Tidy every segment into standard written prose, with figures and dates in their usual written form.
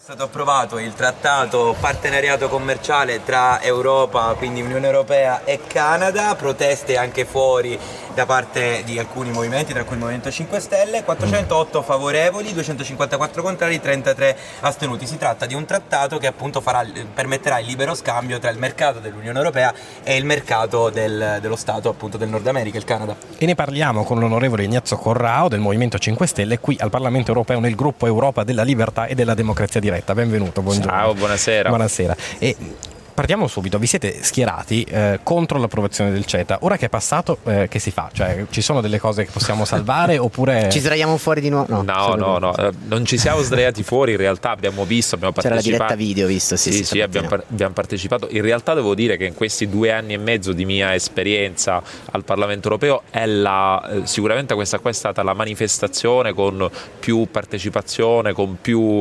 È stato approvato il trattato partenariato commerciale tra Europa, quindi Unione Europea e Canada, proteste anche fuori da parte di alcuni movimenti, tra cui il Movimento 5 Stelle, 408 favorevoli, 254 contrari, 33 astenuti. Si tratta di un trattato che appunto permetterà il libero scambio tra il mercato dell'Unione Europea e il mercato dello Stato appunto del Nord America, il Canada. E ne parliamo con l'onorevole Ignazio Corrao del Movimento 5 Stelle qui al Parlamento Europeo nel gruppo Europa della Libertà e della Democrazia Diretta. Benvenuto, buongiorno. Ciao, buonasera. Buonasera. E partiamo subito, vi siete schierati contro l'approvazione del CETA. Ora che è passato, che si fa? Cioè, ci sono delle cose che possiamo salvare oppure... Ci sdraiamo fuori di nuovo? No, non ci siamo sdraiati fuori, in realtà abbiamo partecipato. C'era la diretta video, visto? Sì, abbiamo partecipato. In realtà devo dire che in questi 2 anni e mezzo di mia esperienza al Parlamento Europeo sicuramente questa qua è stata la manifestazione con più partecipazione, con più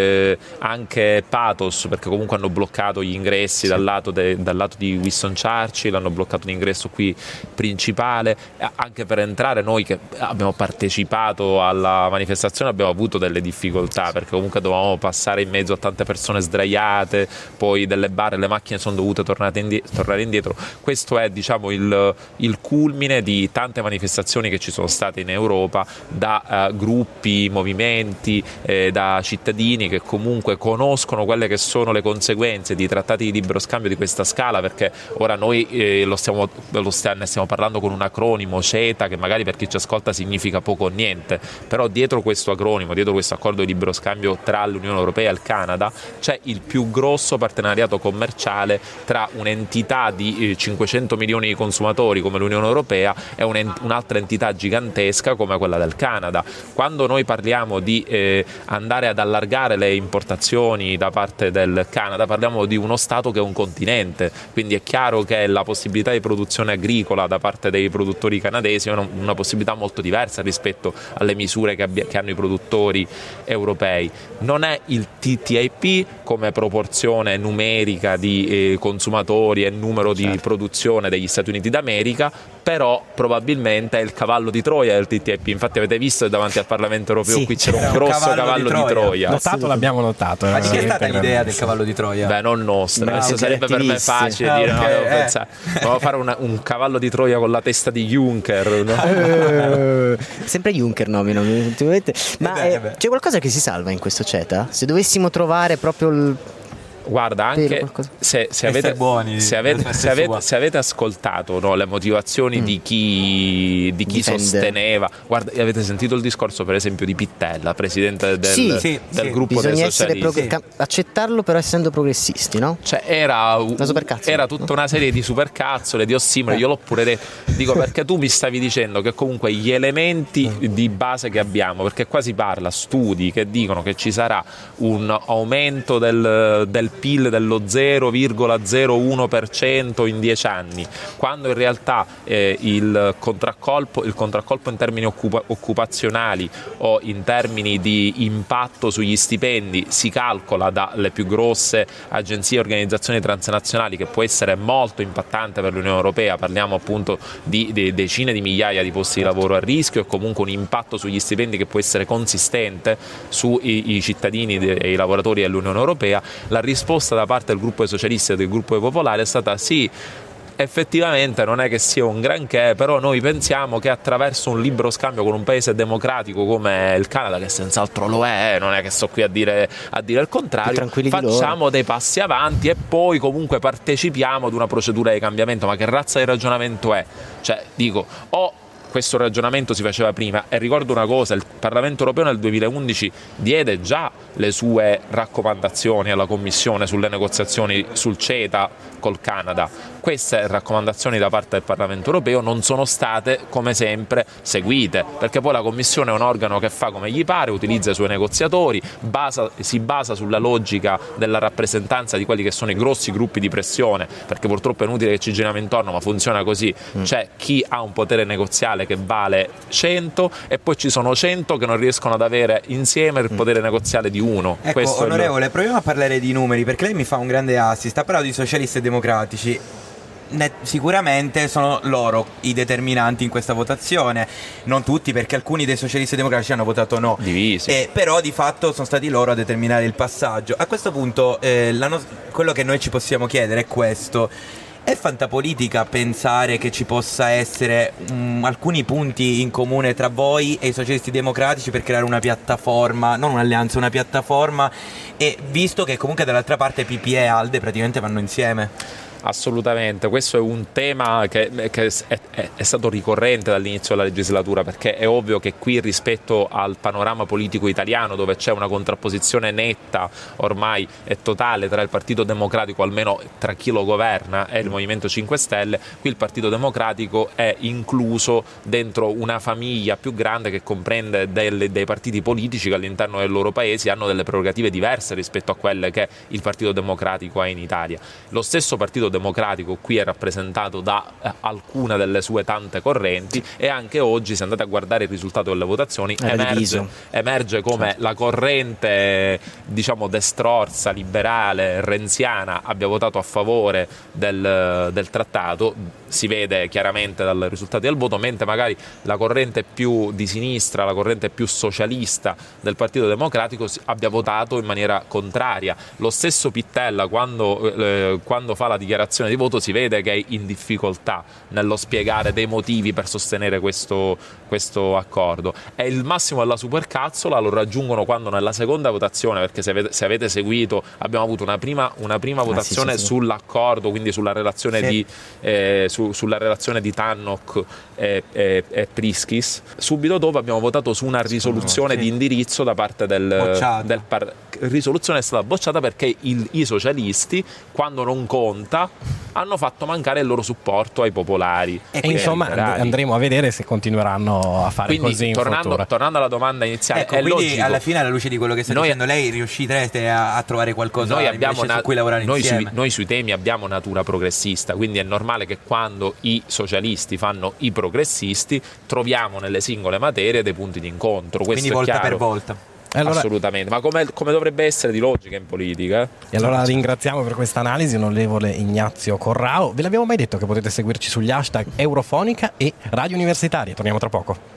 anche pathos, perché comunque hanno bloccato gli ingressi dal lato di Winston Churchill, hanno bloccato l'ingresso qui principale. Anche per entrare, noi che abbiamo partecipato alla manifestazione abbiamo avuto delle difficoltà, perché comunque dovevamo passare in mezzo a tante persone sdraiate, poi delle barre, le macchine sono dovute tornare indietro. Questo è, diciamo, il culmine di tante manifestazioni che ci sono state in Europa da gruppi, movimenti, da cittadini che comunque conoscono quelle che sono le conseguenze di trattati di libero scambio di questa scala, perché ora noi ne stiamo parlando con un acronimo CETA che magari per chi ci ascolta significa poco o niente, però dietro questo acronimo, dietro questo accordo di libero scambio tra l'Unione Europea e il Canada c'è il più grosso partenariato commerciale tra un'entità di 500 milioni di consumatori come l'Unione Europea e un'altra entità gigantesca come quella del Canada. Quando noi parliamo di andare ad allargare le importazioni da parte del Canada, parliamo di uno Stato che è un continente, quindi è chiaro che la possibilità di produzione agricola da parte dei produttori canadesi è una possibilità molto diversa rispetto alle misure che hanno i produttori europei. Non è il TTIP come proporzione numerica di consumatori e numero di produzione degli Stati Uniti d'America, però probabilmente è il cavallo di Troia del TTIP. Infatti avete visto che davanti al Parlamento Europeo qui c'era un grosso cavallo di Troia. L'abbiamo notato. Ma di chi è stata l'idea del cavallo di Troia? Beh, non nostra. Sarebbe per me facile dire devo fare un cavallo di Troia con la testa di Juncker, no? Sempre Juncker nomino ultimamente. Ma c'è qualcosa che si salva in questo CETA? Se dovessimo trovare proprio Guarda, anche se avete ascoltato le motivazioni di chi sosteneva, guarda, avete sentito il discorso per esempio di Pittella, presidente del gruppo dei socialisti. Accettarlo però essendo progressisti, no? Cioè era tutta una serie di supercazzole, di ossimori. Io l'ho pure detto, dico, perché tu mi stavi dicendo che comunque gli elementi di base che abbiamo, perché qua si parla, studi che dicono che ci sarà un aumento del PIL dello 0,01% in 10 anni, quando in realtà il contraccolpo in termini occupazionali o in termini di impatto sugli stipendi si calcola dalle più grosse agenzie e organizzazioni transnazionali, che può essere molto impattante per l'Unione Europea. Parliamo appunto di decine di migliaia di posti di lavoro a rischio e comunque un impatto sugli stipendi che può essere consistente sui cittadini e i lavoratori dell'Unione Europea. La risposta da parte del gruppo dei socialisti e del gruppo dei popolari è stata sì, effettivamente non è che sia un granché, però noi pensiamo che attraverso un libero scambio con un paese democratico come il Canada, che senz'altro lo è, non è che sto qui a dire il contrario, facciamo dei passi avanti e poi comunque partecipiamo ad una procedura di cambiamento. Ma che razza di ragionamento è? Cioè, dico, questo ragionamento si faceva prima, e ricordo una cosa: il Parlamento Europeo nel 2011 diede già le sue raccomandazioni alla Commissione sulle negoziazioni sul CETA col Canada. Queste raccomandazioni da parte del Parlamento Europeo non sono state, come sempre, seguite, perché poi la Commissione è un organo che fa come gli pare, utilizza i suoi negoziatori, si basa sulla logica della rappresentanza di quelli che sono i grossi gruppi di pressione, perché purtroppo è inutile che ci giriamo intorno, ma funziona così. C'è chi ha un potere negoziale che vale 100 e poi ci sono 100 che non riescono ad avere insieme il potere negoziale di uno. Ecco, onorevole, proviamo a parlare di numeri, perché lei mi fa un grande assist, ha parlato di socialisti e democratici. sicuramente sono loro i determinanti in questa votazione, non tutti, perché alcuni dei socialisti democratici hanno votato no, divisi, però di fatto sono stati loro a determinare il passaggio. A questo punto quello che noi ci possiamo chiedere è questo: è fantapolitica pensare che ci possa essere alcuni punti in comune tra voi e i socialisti democratici per creare una piattaforma, non un'alleanza, una piattaforma, e visto che comunque dall'altra parte PPE e ALDE praticamente vanno insieme? Assolutamente, questo è un tema che è stato ricorrente dall'inizio della legislatura, perché è ovvio che qui, rispetto al panorama politico italiano, dove c'è una contrapposizione netta ormai e totale tra il Partito Democratico, almeno tra chi lo governa, e il Movimento 5 Stelle, qui il Partito Democratico è incluso dentro una famiglia più grande che comprende dei partiti politici che all'interno dei loro paesi hanno delle prerogative diverse rispetto a quelle che il Partito Democratico ha in Italia. Lo stesso Partito Democratico qui è rappresentato da alcune delle sue tante correnti, e anche oggi, se andate a guardare il risultato delle votazioni, emerge come la corrente, diciamo, destrorsa, liberale, renziana abbia votato a favore del trattato. Si vede chiaramente dal risultato del voto, mentre magari la corrente più di sinistra, la corrente più socialista del Partito Democratico abbia votato in maniera contraria. Lo stesso Pittella, quando fa la dichiarazione di voto, si vede che è in difficoltà nello spiegare dei motivi per sostenere questo accordo. E il massimo della supercazzola lo raggiungono quando, nella seconda votazione, perché se avete seguito, abbiamo avuto una prima votazione sull'accordo, quindi sulla relazione sulla relazione di Tannock e Priskis. Subito dopo abbiamo votato su una risoluzione di indirizzo da parte del risoluzione è stata bocciata perché i socialisti, quando non conta, hanno fatto mancare il loro supporto ai popolari. E insomma andremo a vedere se continueranno a fare quindi, così in futuro. Tornando alla domanda iniziale, ecco, è quindi logico. Alla fine, alla luce di quello che sta dicendo lei, riuscirete a trovare qualcosa su cui lavorare insieme? Noi sui temi abbiamo natura progressista, quindi è normale che quando i socialisti fanno i progressisti troviamo nelle singole materie dei punti di incontro. Questo quindi volta per volta. Allora, assolutamente, ma come dovrebbe essere di logica in politica. E allora ringraziamo per questa analisi onorevole Ignazio Corrao. Ve l'abbiamo mai detto che potete seguirci sugli hashtag Eurofonica e Radio Universitaria? Torniamo tra poco.